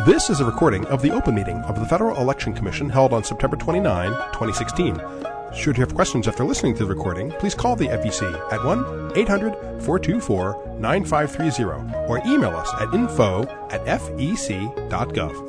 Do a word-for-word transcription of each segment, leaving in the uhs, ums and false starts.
This is a recording of the open meeting of the Federal Election Commission held on September twenty-ninth, twenty sixteen. Should you have questions after listening to the recording, please call the F E C at one eight hundred, four two four, nine five three zero or email us at info at f e c dot gov.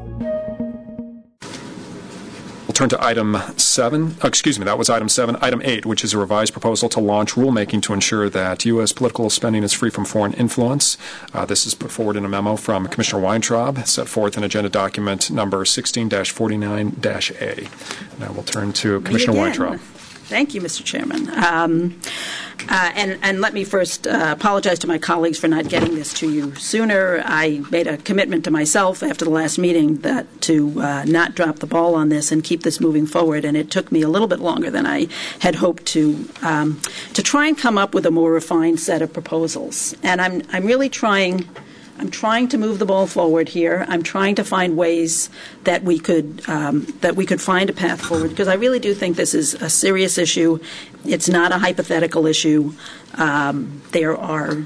We'll turn to item seven. Oh, excuse me, that was item seven. Item eight, which is a revised proposal to launch rulemaking to ensure that U S political spending is free from foreign influence. Uh, this is put forward in a memo from Commissioner Weintraub, set forth in agenda document number sixteen dash forty-nine dash A. Now we'll turn to Commissioner Weintraub. Thank you, Mister Chairman. Um, uh, and, and let me first uh, apologize to my colleagues for not getting this to you sooner. I made a commitment to myself after the last meeting that to uh, not drop the ball on this and keep this moving forward. And it took me a little bit longer than I had hoped to um, to try and come up with a more refined set of proposals. And I'm I'm really trying. I'm trying to move the ball forward here. I'm trying to find ways that we could um, that we could find a path forward, because I really do think this is a serious issue. It's not a hypothetical issue. Um, there are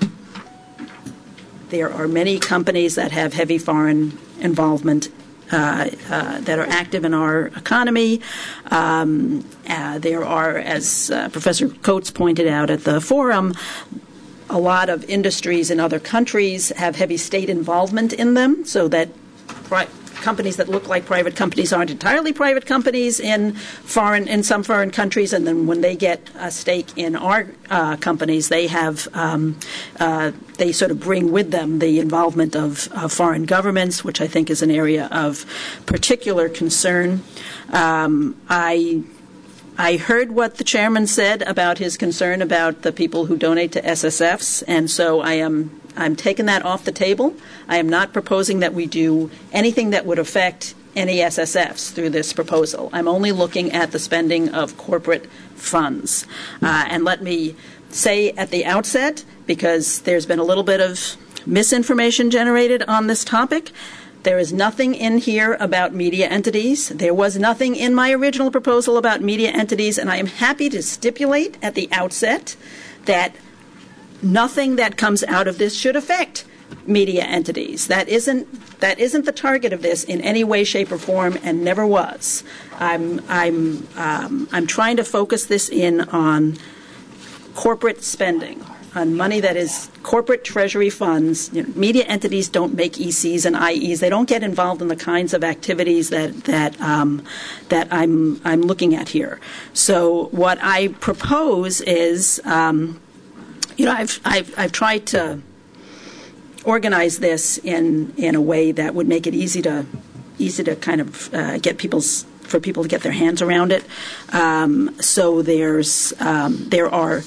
there are many companies that have heavy foreign involvement uh, uh, that are active in our economy. Um, uh, there are, as uh, Professor Coates pointed out at the forum, a lot of industries in other countries have heavy state involvement in them, so that pri- companies that look like private companies aren't entirely private companies in foreign in some foreign countries, and then when they get a stake in our uh, companies, they have um, uh, they sort of bring with them the involvement of, of foreign governments, which I think is an area of particular concern. Um, I. I heard what the chairman said about his concern about the people who donate to S S Fs, and so I am I'm taking that off the table. I am not proposing that we do anything that would affect any S S Fs through this proposal. I'm only looking at the spending of corporate funds. Uh, and let me say at the outset, because there's been a little bit of misinformation generated on this topic, there is nothing in here about media entities. There was nothing in my original proposal about media entities, and I am happy to stipulate at the outset that nothing that comes out of this should affect media entities. That isn't that isn't the target of this in any way, shape, or form, and never was. I'm I'm um, I'm trying to focus this in on corporate spending, on money that is corporate treasury funds. You know, media entities don't make E Cs and I Es. They don't get involved in the kinds of activities that that um, that I'm I'm looking at here. So what I propose is, um, you know, I've I've I've tried to organize this in in a way that would make it easy to easy to kind of uh, get people's for people to get their hands around it. Um, so there's um, there are.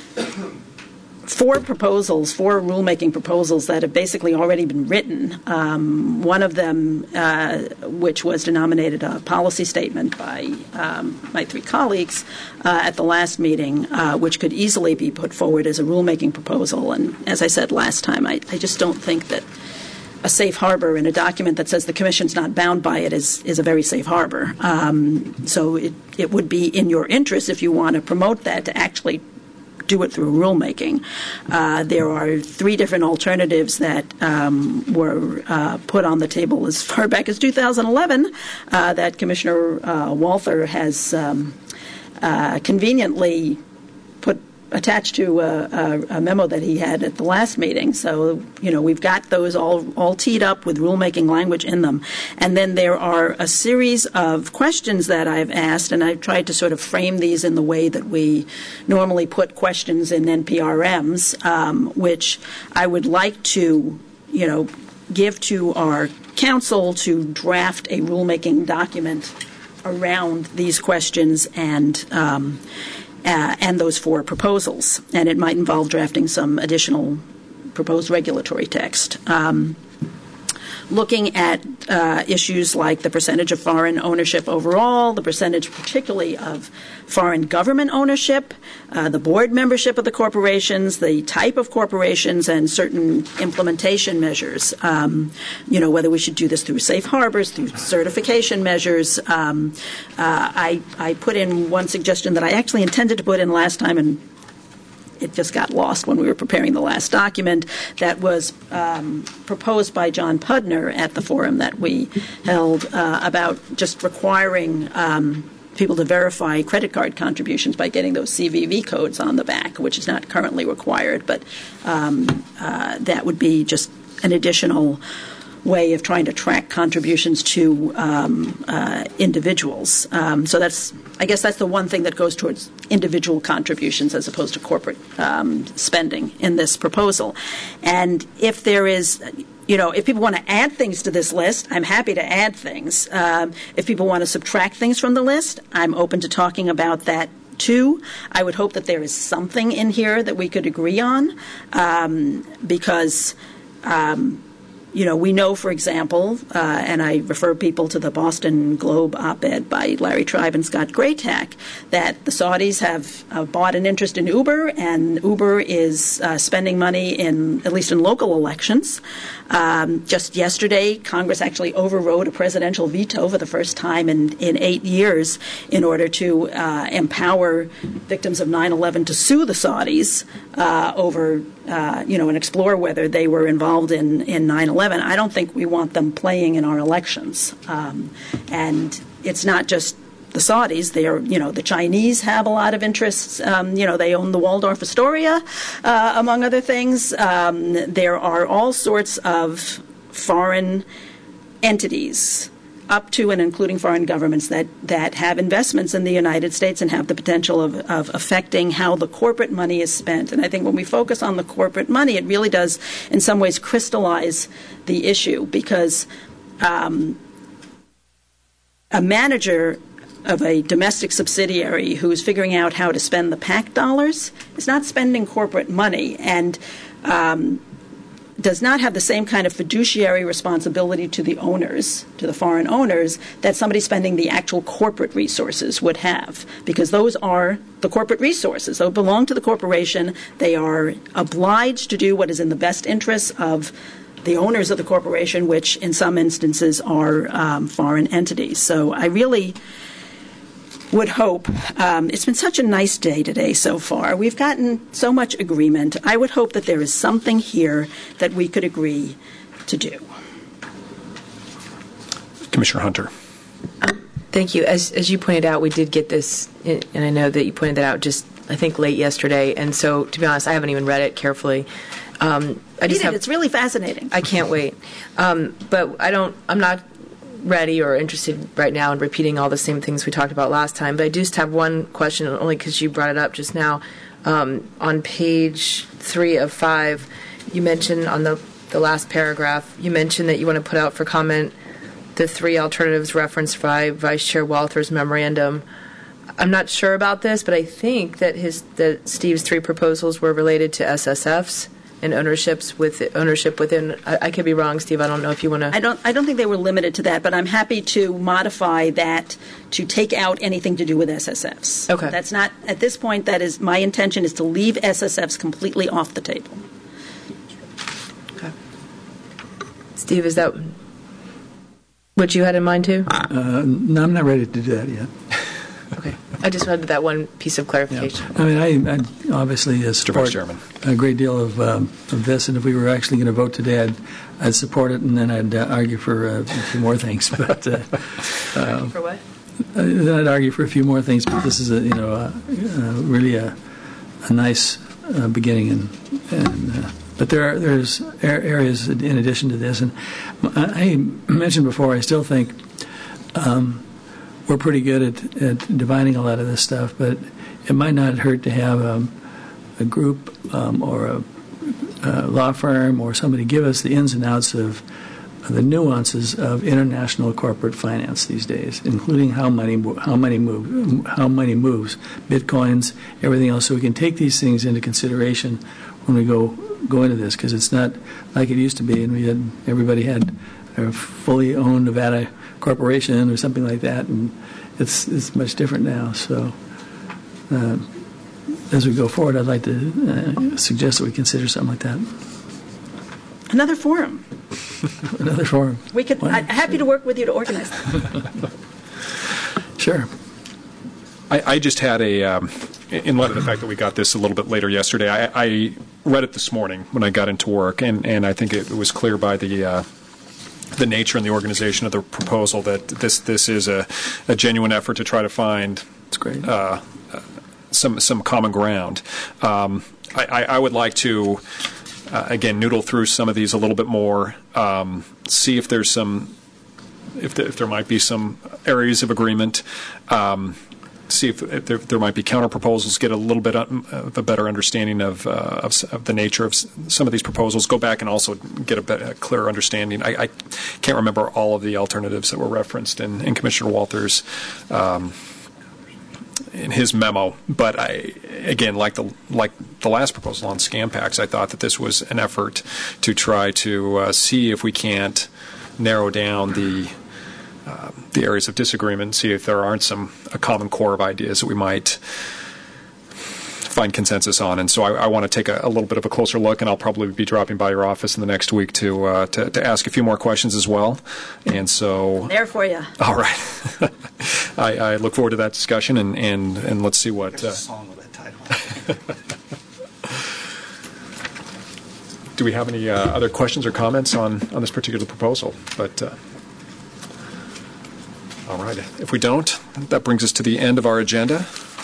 Four proposals, four rulemaking proposals that have basically already been written. Um, one of them, uh, which was denominated a policy statement by um, my three colleagues uh, at the last meeting, uh, which could easily be put forward as a rulemaking proposal. And as I said last time, I, I just don't think that a safe harbor in a document that says the Commission's not bound by it is, is a very safe harbor. Um, so it, it would be in your interest, if you want to promote that, to actually do it through rulemaking. Uh, there are three different alternatives that um, were uh, put on the table as far back as two thousand eleven uh, that Commissioner uh, Walther has um, uh, conveniently put attached to a, a, a memo that he had at the last meeting. So, you know, we've got those all, all teed up with rulemaking language in them. And then there are a series of questions that I've asked, and I've tried to sort of frame these in the way that we normally put questions in N P R Ms, um, which I would like to, you know, give to our council to draft a rulemaking document around these questions and um, Uh, and those four proposals. And it might involve drafting some additional proposed regulatory text. Um, looking at uh, issues like the percentage of foreign ownership overall, the percentage particularly of foreign government ownership, uh, the board membership of the corporations, the type of corporations, and certain implementation measures. Um, you know, whether we should do this through safe harbors, through certification measures. Um, uh, I, I put in one suggestion that I actually intended to put in last time and it just got lost when we were preparing the last document that was um, proposed by John Pudner at the forum that we held uh, about just requiring um, people to verify credit card contributions by getting those C V V codes on the back, which is not currently required, but um, uh, that would be just an additional way of trying to track contributions to um, uh, individuals. Um, so that's, I guess that's the one thing that goes towards individual contributions as opposed to corporate um, spending in this proposal. And if there is, you know, if people want to add things to this list, I'm happy to add things. Um, if people want to subtract things from the list, I'm open to talking about that too. I would hope that there is something in here that we could agree on um, because um, You know, we know, for example, uh, and I refer people to the Boston Globe op-ed by Larry Tribe and Scott Graytack, that the Saudis have uh, bought an interest in Uber, and Uber is uh, spending money in, at least in local elections. Um, just yesterday, Congress actually overrode a presidential veto for the first time in, in eight years in order to uh, empower victims of nine eleven to sue the Saudis uh, over, uh, you know, and explore whether they were involved in, in nine eleven. I don't think we want them playing in our elections. Um, and it's not just the Saudis. They are, you know, the Chinese have a lot of interests. Um, you know, they own the Waldorf Astoria, uh, among other things. Um, there are all sorts of foreign entities, up to and including foreign governments, that, that have investments in the United States and have the potential of, of affecting how the corporate money is spent. And I think when we focus on the corporate money, it really does, in some ways, crystallize the issue, because um, a manager of a domestic subsidiary who's figuring out how to spend the PAC dollars is not spending corporate money, and um, does not have the same kind of fiduciary responsibility to the owners, to the foreign owners, that somebody spending the actual corporate resources would have, because those are the corporate resources. They belong to the corporation. They are obliged to do what is in the best interests of the owners of the corporation, which in some instances are um, foreign entities. So I really would hope, um, it's been such a nice day today so far. We've gotten so much agreement. I would hope that there is something here that we could agree to do. Commissioner Hunter. Um, thank you. As, as you pointed out, we did get this, and I know that you pointed that out just, I think, late yesterday. And so, to be honest, I haven't even read it carefully. Um, I just Read it. have, It's really fascinating. I can't wait. Um, but I don't, I'm not ready or interested right now in repeating all the same things we talked about last time. But I do just have one question, only because you brought it up just now. Um, on page three of five, you mentioned on the, the last paragraph, you mentioned that you want to put out for comment the three alternatives referenced by Vice Chair Walther's memorandum. I'm not sure about this, but I think that his that Steve's three proposals were related to S S Fs and ownerships with ownership within. I, I could be wrong, Steve. I don't know if you want to. I don't. I don't think they were limited to that, but I'm happy to modify that to take out anything to do with S S Fs. Okay. That's not at this point. That is my intention is to leave S S Fs completely off the table. Okay. Steve, is that what you had in mind too? Uh, no, I'm not ready to do that yet. Okay. I just wanted that one piece of clarification. Yeah. I mean, I, I obviously uh, support a great deal of, um, of this, and if we were actually going to vote today, I'd, I'd support it, and then I'd uh, argue for uh, a few more things. But uh, uh, for what? Uh, then I'd argue for a few more things. But this is a you know uh, uh, really a, a nice uh, beginning, and, and uh, but there are there's areas in addition to this, and I mentioned before, I still think. Um, We're pretty good at, at dividing a lot of this stuff, but it might not hurt to have um, a group um, or a, a law firm or somebody give us the ins and outs of, of the nuances of international corporate finance these days, including how money how money move how money moves, bitcoins, everything else. So we can take these things into consideration when we go go into this, because it's not like it used to be, and we had everybody had a fully owned Nevada corporation or something like that, and it's it's much different now. So uh, as we go forward, I'd like to uh, suggest that we consider something like that. Another forum. Another forum. We could. Well, I'm happy to work with you to organize that. Sure. I, I just had a um, in light of the fact that we got this a little bit later yesterday, I, I read it this morning when I got into work, and, and I think it was clear by the uh, the nature and the organization of the proposal that this this is a, a genuine effort to try to find That's great. Uh, some some common ground. Um, I, I, I would like to uh, again noodle through some of these a little bit more, um, see if there's some if, the, if there might be some areas of agreement. Um, see if, if there, there might be counter proposals, get a little bit of a better understanding of, uh, of, of the nature of some of these proposals, go back and also get a, bit, a clearer understanding. I, I can't remember all of the alternatives that were referenced in, in Commissioner Walters' um, in his memo, but I, again, like the like the last proposal on scam packs, I thought that this was an effort to try to uh, see if we can't narrow down the Uh, the areas of disagreement, see if there aren't some a common core of ideas that we might find consensus on. And so I, I want to take a, a little bit of a closer look, and I'll probably be dropping by your office in the next week to uh, to, to ask a few more questions as well. And so, there for you. All right, I, I look forward to that discussion, and and, and let's see what. There's a song with that title. Do we have any uh, other questions or comments on on this particular proposal? But. Uh, All right. If we don't, that brings us to the end of our agenda.